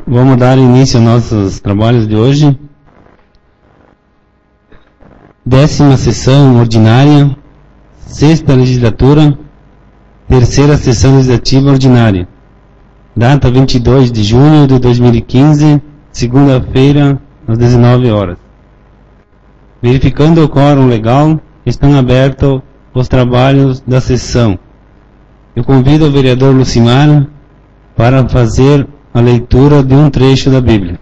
Vamos dar início aos nossos trabalhos de hoje. 10ª sessão ordinária, 6ª legislatura, 3ª sessão legislativa ordinária. Data 22 de junho de 2015, segunda-feira, às 19 horas. Verificando o quórum legal, estão abertos os trabalhos da sessão. Eu convido o vereador Lucimar para fazer a leitura de um trecho da Bíblia.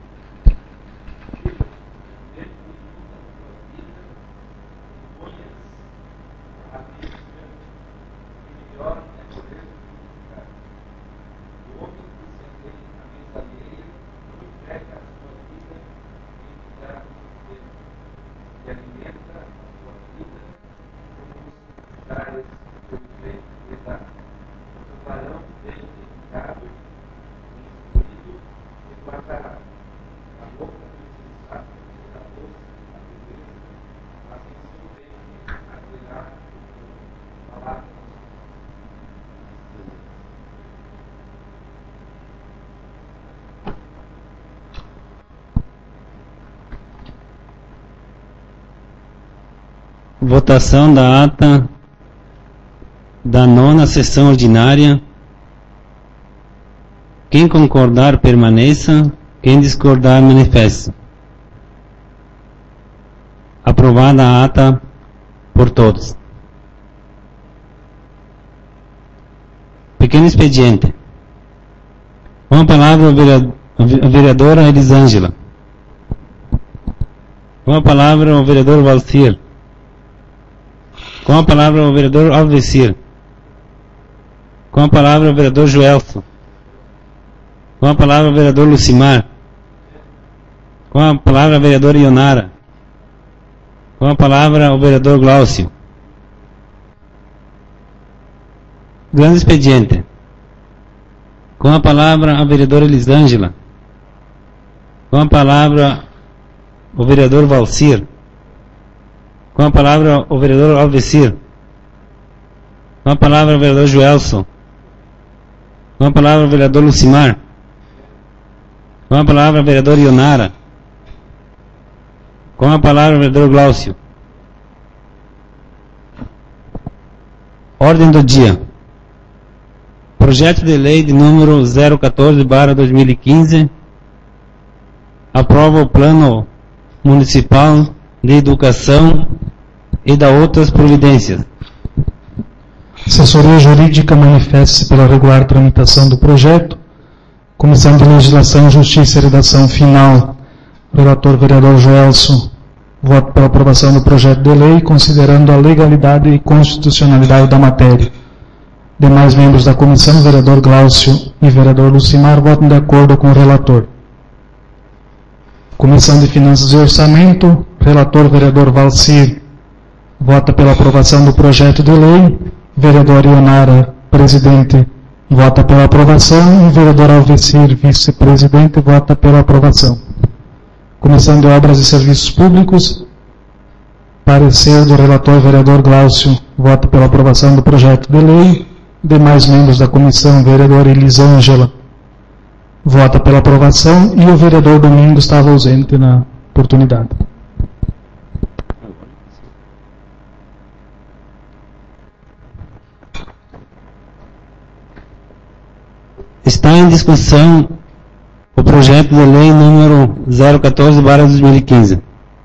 Votação da ata da 9ª sessão ordinária. Quem concordar permaneça, quem discordar manifeste. Aprovada a ata por todos. Pequeno expediente. Com a palavra a vereadora Elisângela. Com a palavra o vereador Valcir. Com a palavra o vereador Alvecir. Com a palavra o vereador Joelson. Com a palavra o vereador Lucimar. Com a palavra a vereadora Ionara. Com a palavra o vereador Glaucio. Grande expediente. Com a palavra a vereadora Elisângela. Com a palavra o vereador Valcir. Com a palavra o vereador Alvecir. Com a palavra o vereador Joelson. Com a palavra o vereador Lucimar. Com a palavra a vereadora Ionara. Com a palavra o vereador Glaucio. Ordem do dia. Projeto de lei de número 014/2015 aprova o Plano Municipal de Educação e da outras providências. Assessoria Jurídica manifesta-se pela regular tramitação do projeto. Comissão de Legislação, Justiça e Redação Final. Relator vereador Joelson. Voto pela aprovação do projeto de lei, considerando a legalidade e constitucionalidade da matéria. Demais membros da comissão, vereador Glaucio e vereador Lucimar, votam de acordo com o relator. Comissão de Finanças e Orçamento, relator vereador Valcir, vota pela aprovação do projeto de lei, vereador Ionara, presidente, vota pela aprovação, e vereador Alvecir, vice-presidente, vota pela aprovação. Comissão de Obras e Serviços Públicos, parecer do relator vereador Glaucio, vota pela aprovação do projeto de lei. Demais membros da comissão, vereador Elisângela, vota pela aprovação, e o vereador Domingos estava ausente na oportunidade. Está em discussão o projeto de lei número 014/2015.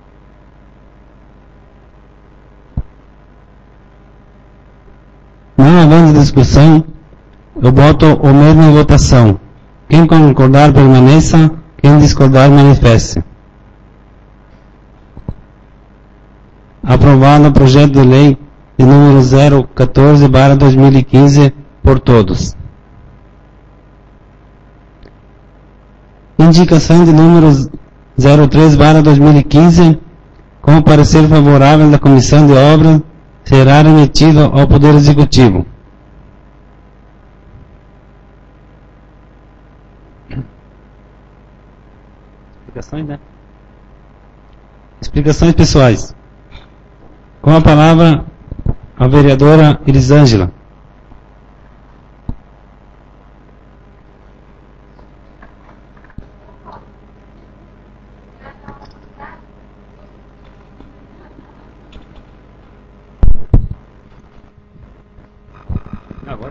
Não havendo discussão, eu boto o mesmo em votação. Quem concordar permaneça, quem discordar manifeste. Aprovado o projeto de lei de número 014/2015 por todos. Indicação de número 03/2015, com parecer favorável da Comissão de Obras, será remetido ao Poder Executivo. Explicações, né? Explicações pessoais. Com a palavra, a vereadora Elisângela.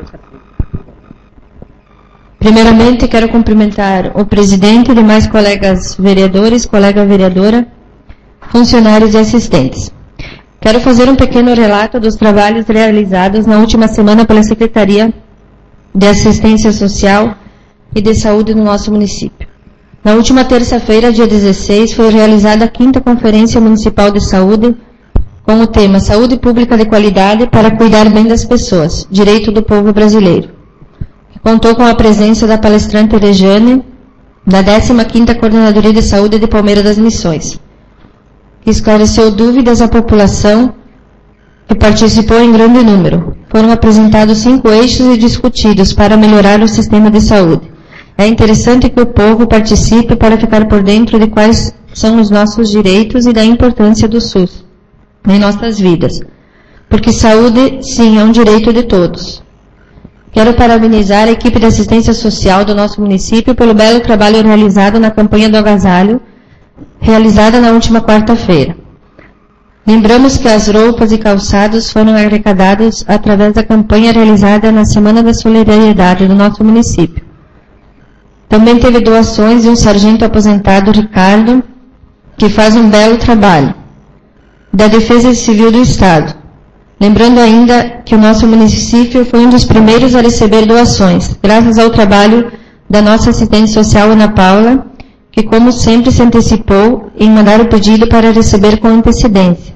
Primeiramente, quero cumprimentar o presidente e demais colegas vereadores, colega vereadora, funcionários e assistentes. Quero fazer um pequeno relato dos trabalhos realizados na última semana pela Secretaria de Assistência Social e de Saúde no nosso município. Na última terça-feira, dia 16, foi realizada a 5ª Conferência Municipal de Saúde com o tema Saúde Pública de Qualidade para Cuidar Bem das Pessoas, Direito do Povo Brasileiro. Contou com a presença da palestrante Rejane, da 15ª Coordenadoria de Saúde de Palmeira das Missões, que esclareceu dúvidas à população que participou em grande número. Foram apresentados 5 eixos e discutidos para melhorar o sistema de saúde. É interessante que o povo participe para ficar por dentro de quais são os nossos direitos e da importância do SUS em nossas vidas, porque saúde, sim, é um direito de todos. Quero parabenizar a equipe de assistência social do nosso município pelo belo trabalho realizado na campanha do agasalho, realizada na última quarta-feira. Lembramos que as roupas e calçados foram arrecadados através da campanha realizada na Semana da Solidariedade do nosso município. Também teve doações de um sargento aposentado, Ricardo, que faz um belo trabalho, da Defesa Civil do Estado. Lembrando ainda que o nosso município foi um dos primeiros a receber doações, graças ao trabalho da nossa assistente social, Ana Paula, que, como sempre, se antecipou em mandar o pedido para receber com antecedência.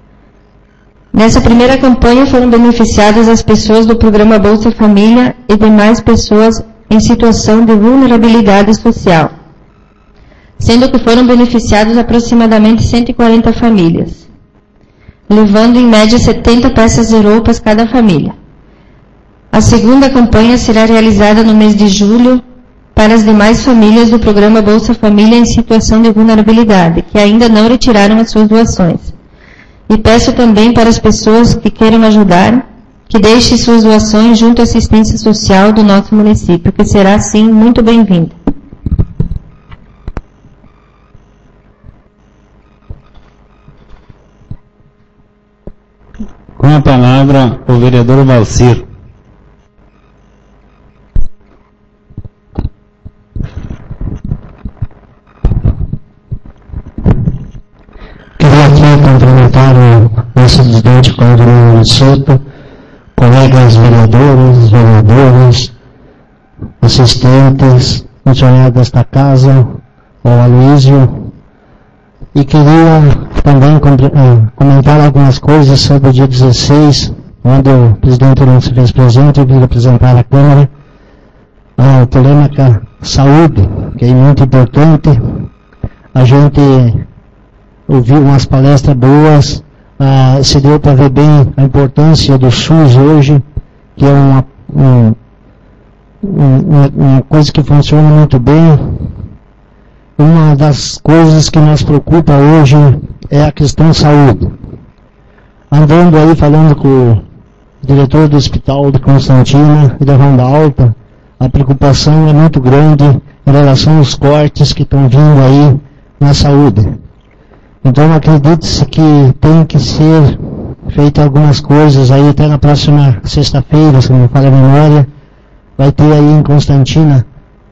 Nessa primeira campanha foram beneficiadas as pessoas do programa Bolsa Família e demais pessoas em situação de vulnerabilidade social, sendo que foram beneficiados aproximadamente 140 famílias, levando em média 70 peças de roupas cada família. A segunda campanha será realizada no mês de julho para as demais famílias do programa Bolsa Família em situação de vulnerabilidade, que ainda não retiraram as suas doações. E peço também para as pessoas que queiram ajudar, que deixem suas doações junto à assistência social do nosso município, que será, sim, muito bem-vinda. Com a palavra, o vereador Valcir. Queria aqui cumprimentar o nosso presidente Claudio Soto, colegas vereadores, vereadoras, assistentes, funcionários desta casa, o Aloísio, e queria também comentar algumas coisas sobre o dia 16, onde o presidente não se fez presente, eu vim apresentar à Câmara a polêmica saúde, que é muito importante. A gente ouviu umas palestras boas, se deu para ver bem a importância do SUS hoje, que é uma coisa que funciona muito bem. Uma das coisas que nos preocupa hoje é a questão saúde. Andando aí falando com o diretor do Hospital de Constantina e da Ronda Alta, a preocupação é muito grande em relação aos cortes que estão vindo aí na saúde. Então acredite-se que tem que ser feito algumas coisas aí, até na próxima sexta-feira, se não me falha a memória, vai ter aí em Constantina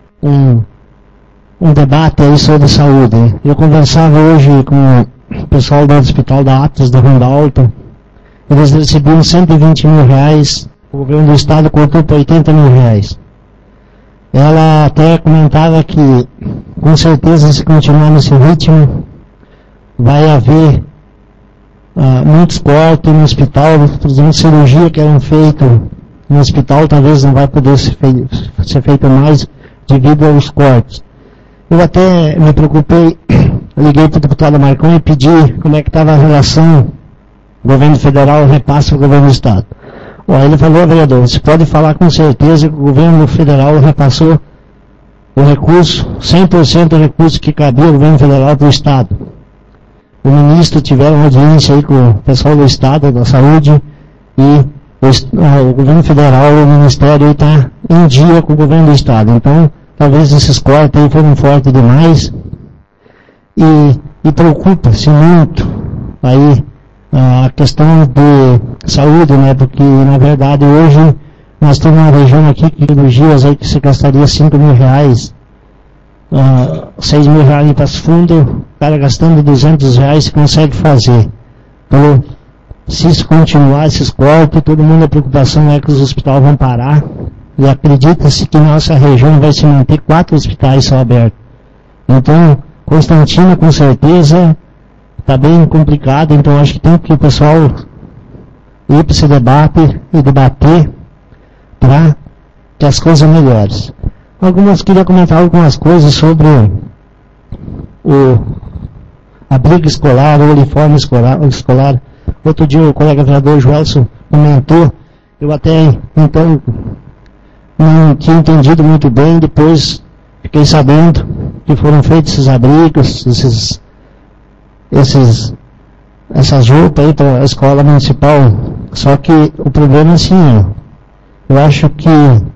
um debate aí sobre saúde. Eu conversava hoje com o pessoal do Hospital da Atos, da Ronda Alta, eles recebiam 120 mil reais, o governo do estado cortou para 80 mil reais. Ela até comentava que, com certeza, se continuar nesse ritmo, vai haver muitos cortes no hospital, por exemplo, cirurgia que eram feitas no hospital, talvez não vai poder ser feita mais devido aos cortes. Eu até me preocupei, liguei para o deputado Marcão e pedi como é que estava a relação governo federal repasse para o governo do estado. Ele falou, vereador, você pode falar com certeza que o governo federal repassou o recurso, 100% do recurso que cabia ao governo federal para o estado. O ministro tiveram uma audiência aí com o pessoal do estado, da saúde, e o governo federal, o ministério está em dia com o governo do estado. Então, talvez esses cortes aí foram fortes demais e preocupa-se muito aí a questão de saúde, né? Porque na verdade hoje Nós temos uma região aqui que cirurgias aí que se gastaria 5 mil reais, 6 mil reais em Passo Fundo, o cara gastando 200 reais consegue fazer. Então, se isso continuar, esses golpes, todo mundo, a preocupação é que os hospitais vão parar. E acredita-se que nossa região vai se manter 4 hospitais só abertos. Então, Constantino, com certeza, está bem complicado. Então, acho que tem que o pessoal ir para esse debate e debater para que as coisas melhores. Queria comentar algumas coisas sobre o abrigo escolar, o uniforme escolar. Outro dia o colega vereador Joelson comentou, eu até então não tinha entendido muito bem, depois fiquei sabendo que foram feitos esses abrigos, essas roupas aí para a escola municipal. Só que o problema é assim, eu acho que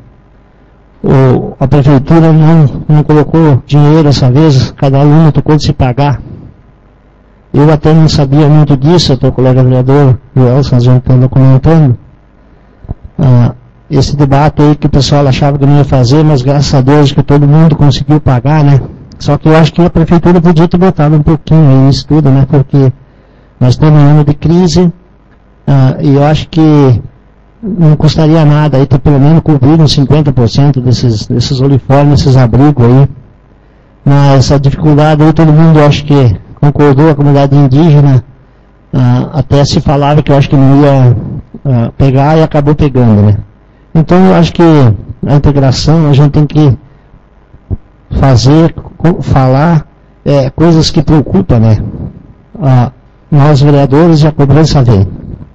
a prefeitura não colocou dinheiro dessa vez, cada aluno tocou de se pagar. Eu até não sabia muito disso, até o colega vereador Joelson, a gente estava comentando. Esse debate aí que o pessoal achava que não ia fazer, mas graças a Deus que todo mundo conseguiu pagar, né? Só que eu acho que a prefeitura podia ter botado um pouquinho aí nisso tudo, né? Porque nós estamos em ano de crise, e eu acho que não custaria nada aí ter pelo menos cobrir uns 50% desses uniformes, esses abrigos aí. Mas a dificuldade aí todo mundo acho que concordou, a comunidade indígena, até se falava que eu acho que não ia pegar e acabou pegando, né? Então eu acho que a integração a gente tem que falar coisas que preocupam, né? Nós vereadores e a cobrança vem.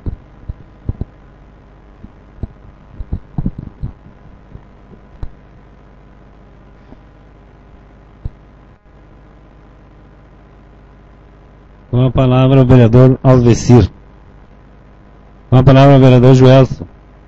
Com a palavra o vereador Alvecir. Com a palavra o vereador Joelson.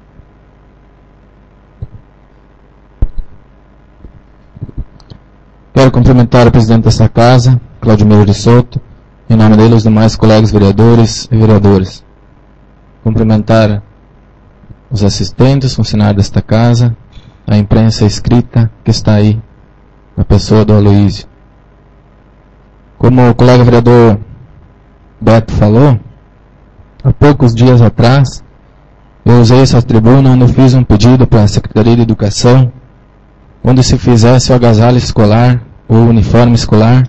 Quero cumprimentar o presidente desta casa, Claudimiro de Souto, em nome dele os demais colegas vereadores e vereadoras. Cumprimentar os assistentes, funcionários desta casa, a imprensa escrita que está aí, na pessoa do Aloísio. Como o colega vereador Beto falou, há poucos dias atrás, eu usei essa tribuna onde eu fiz um pedido para a Secretaria de Educação, onde se fizesse o agasalho escolar, o uniforme escolar,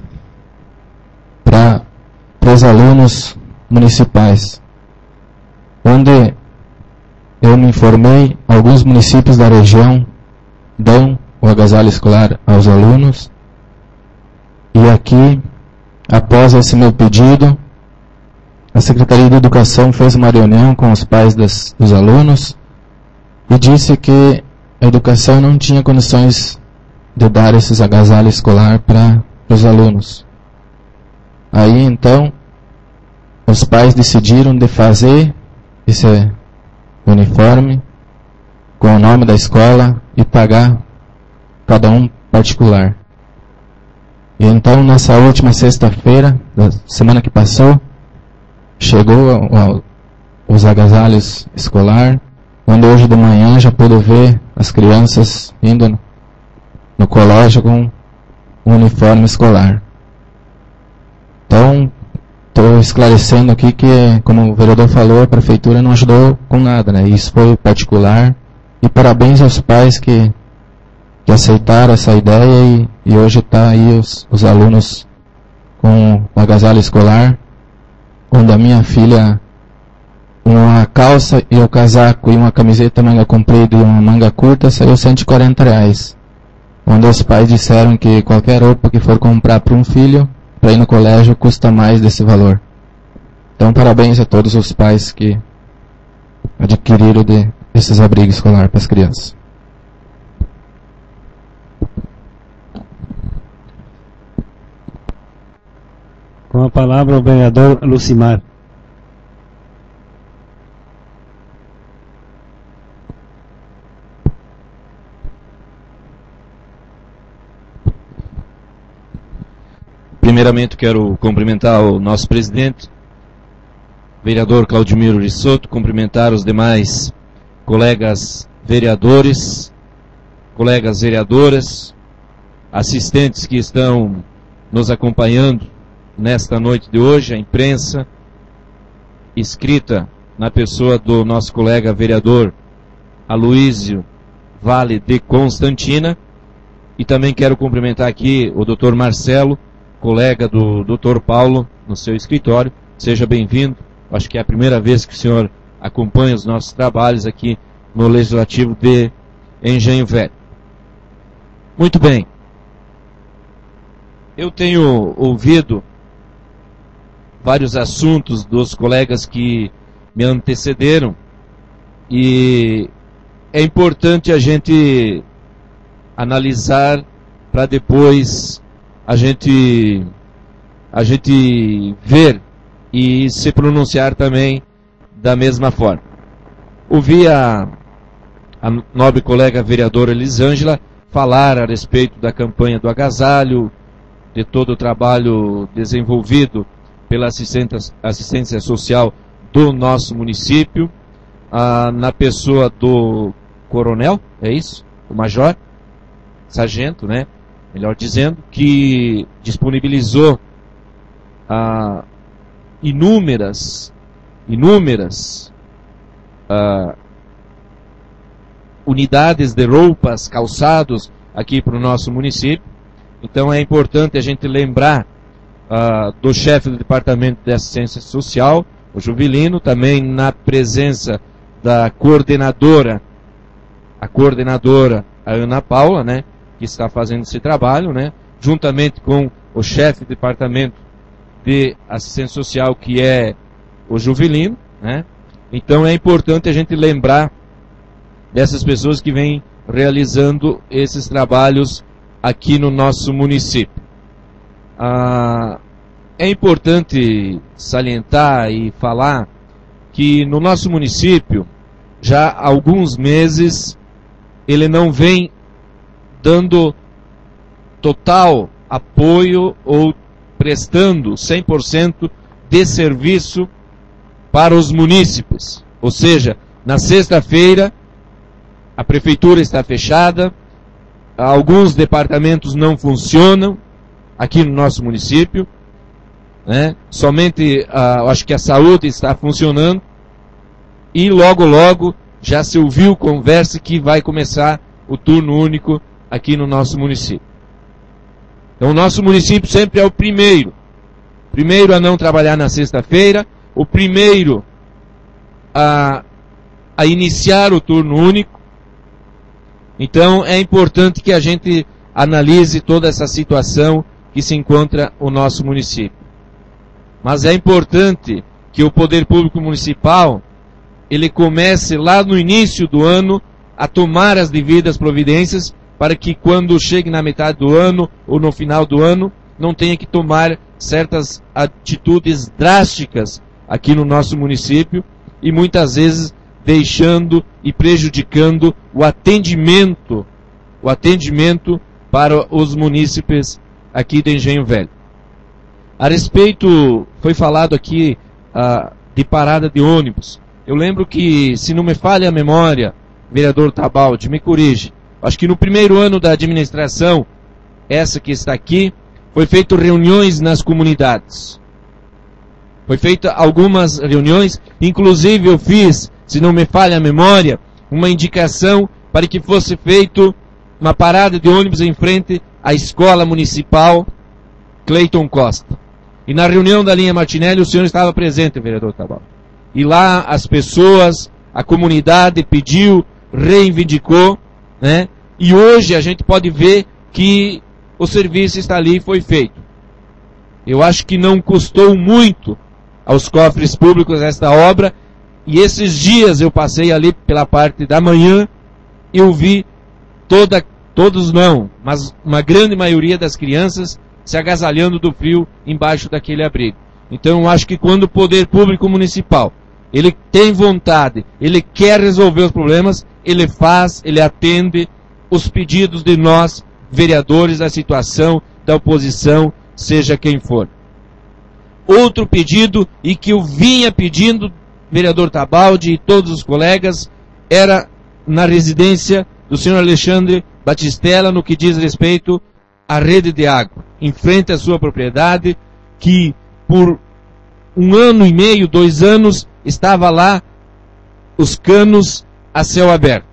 para os alunos municipais. Onde eu me informei, alguns municípios da região dão o agasalho escolar aos alunos, e aqui, após esse meu pedido, a Secretaria de Educação fez uma reunião com os pais dos alunos e disse que a educação não tinha condições de dar esses agasalhos escolar para os alunos. Aí então, os pais decidiram de fazer esse uniforme com o nome da escola e pagar cada um particular. E então, nessa última sexta-feira, da semana que passou, chegou os agasalhos escolar, onde hoje de manhã já pude ver as crianças indo no colégio com o uniforme escolar. Então, estou esclarecendo aqui que, como o vereador falou, a prefeitura não ajudou com nada, né? Isso foi particular, e parabéns aos pais que aceitaram essa ideia e hoje está aí os alunos com o agasalho escolar, onde a minha filha, uma calça e o casaco e uma camiseta manga comprida e uma manga curta saiu R$140, onde os pais disseram que qualquer roupa que for comprar para um filho, para ir no colégio, custa mais desse valor. Então parabéns a todos os pais que adquiriram esses abrigos escolares para as crianças. Com a palavra o vereador Lucimar. Primeiramente quero cumprimentar o nosso presidente, vereador Claudimiro de Souto, cumprimentar os demais colegas vereadores, colegas vereadoras, assistentes que estão nos acompanhando nesta noite de hoje, a imprensa, escrita na pessoa do nosso colega vereador Aloísio Vale de Constantina, e também quero cumprimentar aqui o Dr. Marcelo, colega do Dr. Paulo, no seu escritório. Seja bem-vindo. Acho que é a primeira vez que o senhor acompanha os nossos trabalhos aqui no Legislativo de Engenho Velho. Muito bem. Eu tenho ouvido vários assuntos dos colegas que me antecederam e é importante a gente analisar para depois a gente ver e se pronunciar também da mesma forma. Ouvi a nobre colega vereadora Elisângela falar a respeito da campanha do agasalho, de todo o trabalho desenvolvido pela assistência social do nosso município, na pessoa do coronel, é isso? O major, sargento, né? Melhor dizendo, que disponibilizou inúmeras unidades de roupas, calçados aqui para o nosso município. Então é importante a gente lembrar do chefe do Departamento de Assistência Social, o Juvilino, também na presença da coordenadora, a Ana Paula, né, que está fazendo esse trabalho, né, juntamente com o chefe do Departamento de Assistência Social, que é o Juvilino, né. Então é importante a gente lembrar dessas pessoas que vêm realizando esses trabalhos aqui no nosso município. É importante salientar e falar que no nosso município, já há alguns meses, ele não vem dando total apoio ou prestando 100% de serviço para os munícipes. Ou seja, na sexta-feira, a prefeitura está fechada, alguns departamentos não funcionam aqui no nosso município, né? Somente, acho que a saúde está funcionando, e logo já se ouviu conversa que vai começar o turno único aqui no nosso município. Então o nosso município sempre é o primeiro a não trabalhar na sexta-feira, o primeiro a iniciar o turno único. Então é importante que a gente analise toda essa situação que se encontra o nosso município. Mas é importante que o poder público municipal ele comece lá no início do ano a tomar as devidas providências para que quando chegue na metade do ano ou no final do ano não tenha que tomar certas atitudes drásticas aqui no nosso município e muitas vezes deixando e prejudicando o atendimento para os munícipes aqui de Engenho Velho. A respeito, foi falado aqui de parada de ônibus. Eu lembro que, se não me falha a memória, vereador Tabaldi, me corrige, acho que no primeiro ano da administração, essa que está aqui, foi feito reuniões nas comunidades. Foi feita algumas reuniões, inclusive eu fiz, se não me falha a memória, uma indicação para que fosse feito uma parada de ônibus em frente à Escola Municipal Cleiton Costa. E na reunião da linha Martinelli o senhor estava presente, vereador Tabaldi. E lá as pessoas, a comunidade pediu, reivindicou, né? E hoje a gente pode ver que o serviço está ali e foi feito. Eu acho que não custou muito aos cofres públicos esta obra, e esses dias eu passei ali pela parte da manhã, eu vi todos não, mas uma grande maioria das crianças se agasalhando do frio embaixo daquele abrigo. Então eu acho que quando o poder público municipal, ele tem vontade, ele quer resolver os problemas, ele faz, ele atende os pedidos de nós, vereadores, da situação, da oposição, seja quem for. Outro pedido, e que eu vinha pedindo, vereador Tabaldi e todos os colegas, era na residência do senhor Alexandre Batistella no que diz respeito à rede de água, em frente à sua propriedade, que por 1 ano e meio, 2 anos, estava lá os canos a céu aberto.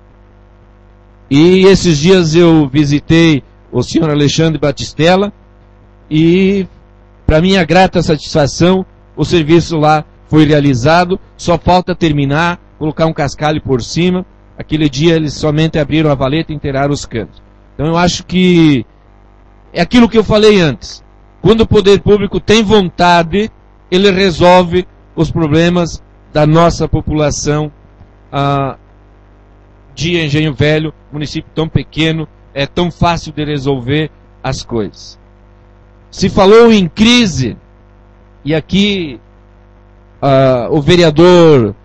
E esses dias eu visitei o senhor Alexandre Batistella e, para minha grata satisfação, o serviço lá foi realizado, só falta terminar, colocar um cascalho por cima. Aquele dia eles somente abriram a valeta e enterraram os canos. Então eu acho que é aquilo que eu falei antes. Quando o poder público tem vontade, ele resolve os problemas da nossa população de Engenho Velho, município tão pequeno, é tão fácil de resolver as coisas. Se falou em crise, e aqui o vereador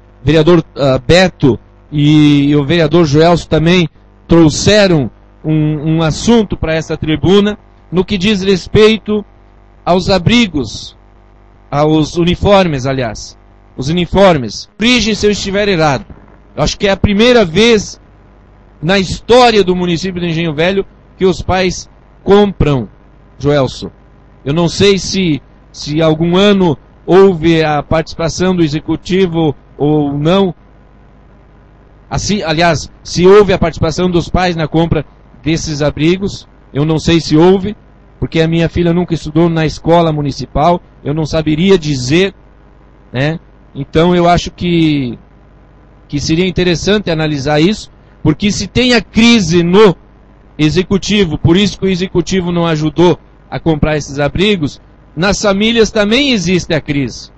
Beto e o vereador Joelso também trouxeram um assunto para essa tribuna, no que diz respeito aos abrigos, aos uniformes, aliás. Os uniformes. Corrigem se eu estiver errado. Eu acho que é a primeira vez na história do município de Engenho Velho que os pais compram, Joelso. Eu não sei se algum ano houve a participação do executivo ou não. Assim, aliás, se houve a participação dos pais na compra desses abrigos, eu não sei se houve, porque a minha filha nunca estudou na escola municipal, eu não saberia dizer, né? Então eu acho que seria interessante analisar isso, porque se tem a crise no executivo, por isso que o executivo não ajudou a comprar esses abrigos, nas famílias também existe a crise.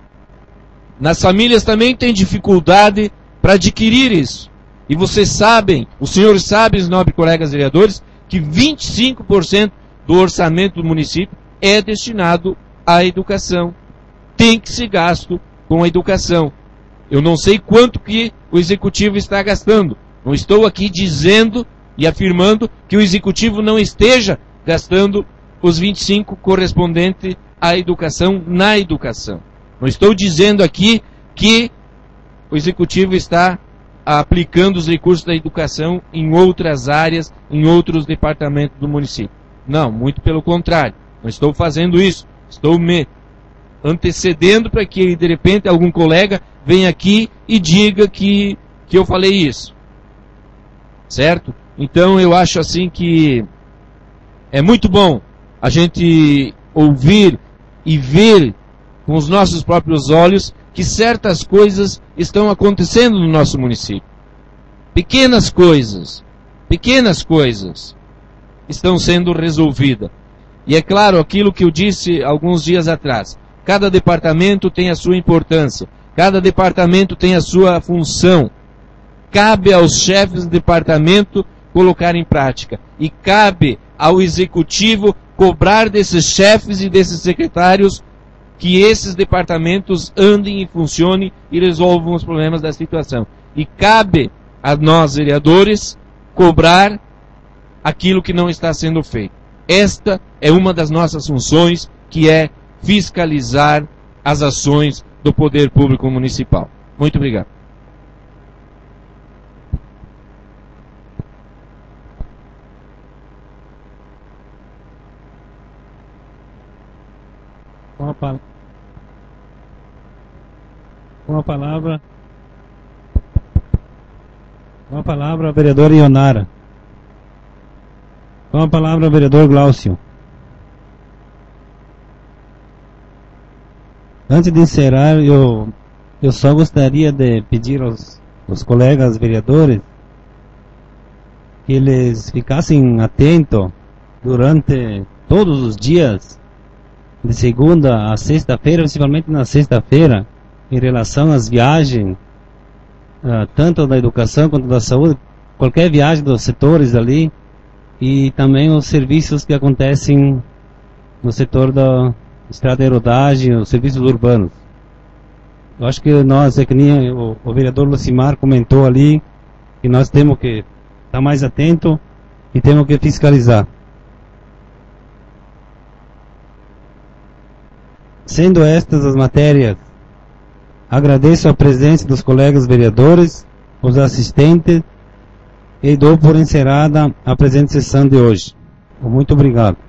Nas famílias também tem dificuldade para adquirir isso. E vocês sabem, os senhores sabem, os nobres colegas vereadores, que 25% do orçamento do município é destinado à educação. Tem que ser gasto com a educação. Eu não sei quanto que o executivo está gastando. Não estou aqui dizendo e afirmando que o executivo não esteja gastando os 25 correspondentes à educação na educação. Não estou dizendo aqui que o executivo está aplicando os recursos da educação em outras áreas, em outros departamentos do município. Não, muito pelo contrário. Não estou fazendo isso. Estou me antecedendo para que, de repente, algum colega venha aqui e diga que eu falei isso. Certo? Então, eu acho assim que é muito bom a gente ouvir e ver com os nossos próprios olhos que certas coisas estão acontecendo no nosso município. Pequenas coisas estão sendo resolvidas. E é claro, aquilo que eu disse alguns dias atrás, cada departamento tem a sua importância, cada departamento tem a sua função. Cabe aos chefes de departamento colocar em prática. E cabe ao executivo cobrar desses chefes e desses secretários que esses departamentos andem e funcionem e resolvam os problemas da situação. E cabe a nós, vereadores, cobrar aquilo que não está sendo feito. Esta é uma das nossas funções, que é fiscalizar as ações do poder público municipal. Muito obrigado. Com a palavra, a vereadora Ionara. Com a palavra, o vereador Glaucio. Antes de encerrar, eu só gostaria de pedir aos colegas vereadores que eles ficassem atentos durante todos os dias, de segunda a sexta-feira, principalmente na sexta-feira, em relação às viagens, tanto da educação quanto da saúde, qualquer viagem dos setores ali, e também os serviços que acontecem no setor da estrada de rodagem, os serviços urbanos. Eu acho que nós, é que nem o vereador Lucimar comentou ali, que nós temos que estar mais atentos e temos que fiscalizar. Sendo estas as matérias, agradeço a presença dos colegas vereadores os assistentes e dou por encerrada a presente sessão de hoje. Muito obrigado.